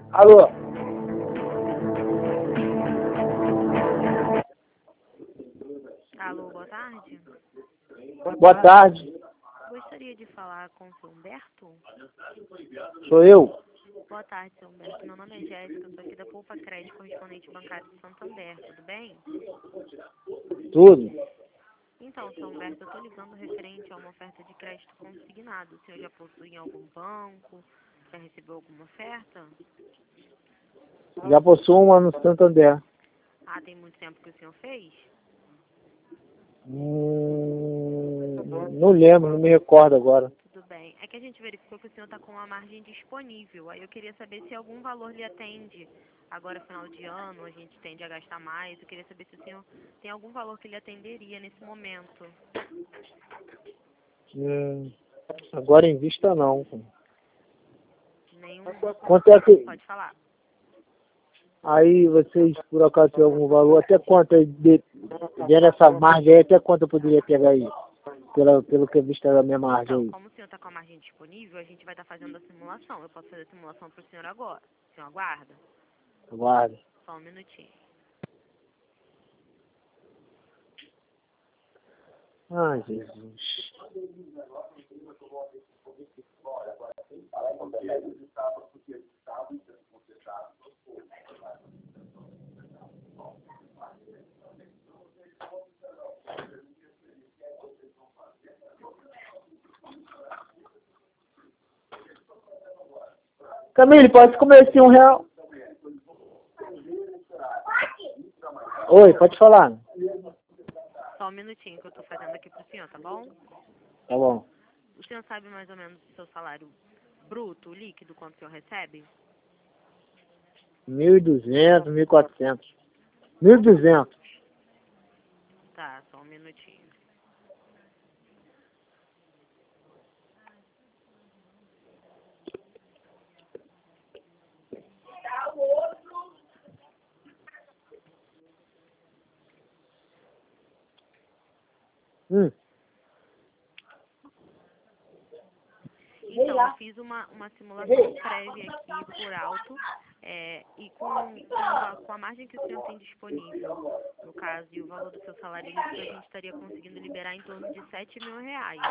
Alô? Alô, boa tarde. Boa tarde. Gostaria de falar com o seu Humberto? Sou eu? Boa tarde, seu Humberto. Meu nome é Jéssica, eu sou aqui da Poupa Crédito, correspondente bancário de Santander, tudo bem? Tudo. Então, seu Humberto, eu estou ligando referente a uma oferta de crédito consignado. O senhor já possui em algum banco? Já recebeu alguma oferta? Já possuo uma no Santander. Ah, tem muito tempo que o senhor fez? Não lembro, não me recordo agora. Tudo bem. É que a gente verificou que o senhor está com uma margem disponível. Aí eu queria saber se algum valor lhe atende. Agora, final de ano, a gente tende a gastar mais. Eu queria saber se o senhor tem algum valor que lhe atenderia nesse momento. Agora em vista não. Nenhum. Quanto é que... Pode falar. Aí vocês, por acaso, tem algum valor? Até quanto, dentro dessa margem aí, até quanto eu poderia pegar aí? Pelo que é vista da minha margem Então, aí. como o senhor está com a margem disponível, a gente vai estar fazendo a simulação. Eu posso fazer a simulação para o senhor agora. O senhor aguarda? Guarda. Só um minutinho. Ai, Jesus. Camille, pode comer esse R$1? Oi, pode falar. Só um minutinho que eu estou fazendo aqui para o senhor, tá bom? Tá bom. O senhor sabe mais ou menos o seu salário bruto, líquido, quanto o senhor recebe? 1.200, 1.400. 1.200. Tá, só um minutinho. Então, eu fiz uma simulação prévia aqui por alto e com a margem que o senhor tem disponível, no caso, e o valor do seu salário líquido, a gente estaria conseguindo liberar em torno de R$7.000.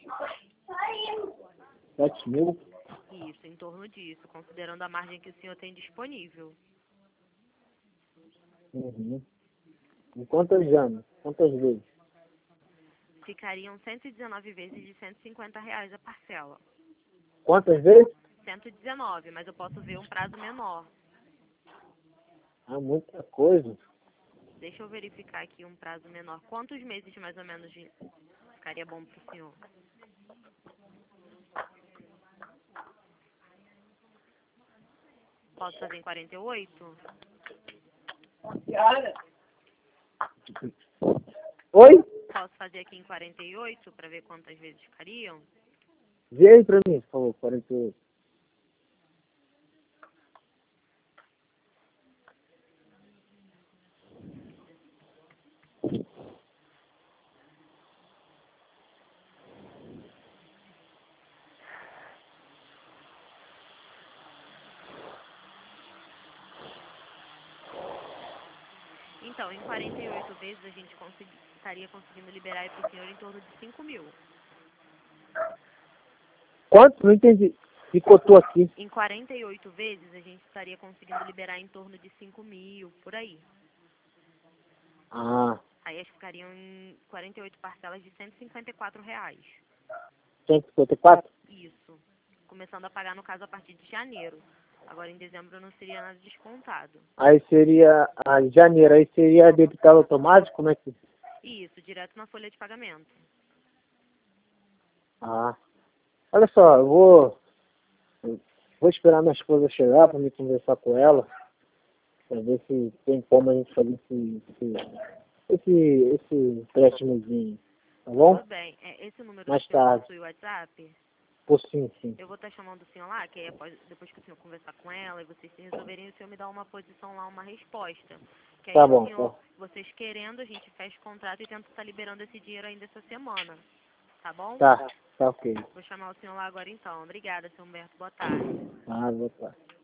7.000? Isso, em torno disso, considerando a margem que o senhor tem disponível. Uhum. Em quantos anos? Quantas vezes? Ficariam 119 vezes de R$150 a parcela. Quantas vezes? 119, mas eu posso ver um prazo menor. Ah, muita coisa. Deixa eu verificar aqui um prazo menor. Quantos meses mais ou menos ficaria bom para o senhor? Posso fazer em 48? Oi? Posso fazer aqui em 48 para ver quantas vezes ficariam? Vê aí pra mim, por favor, 48. Então, em 48 vezes a gente estaria conseguindo liberar para o senhor em torno de 5.000. Quanto? Não entendi. Picotou aqui. Em 48 vezes a gente estaria conseguindo liberar em torno de 5.000, por aí. Ah, Aí ficariam em 48 parcelas de R$154. 154? Isso. Começando a pagar, no caso, a partir de janeiro. Agora, em dezembro, não seria nada descontado. Aí seria, janeiro, aí seria debitado automático? Como é que... Isso, direto na folha de pagamento. Ah, olha só, eu vou esperar minha esposa chegar para me conversar com ela, para ver se tem como a gente fazer esse empréstimozinho, tá bom? Tudo bem. Esse número Mais do senhor tarde. possui o WhatsApp? Por sim, sim. Eu vou estar chamando o senhor lá, que aí depois que o senhor conversar com ela e vocês se resolverem, o senhor me dá uma posição lá, uma resposta. Que Tá aí o bom, senhor, tá. vocês querendo, a gente fecha o contrato e tenta estar liberando esse dinheiro ainda essa semana. Tá bom? Tá ok. Vou chamar o senhor lá agora então. Obrigada, seu Humberto. Boa tarde. Ah, boa tarde.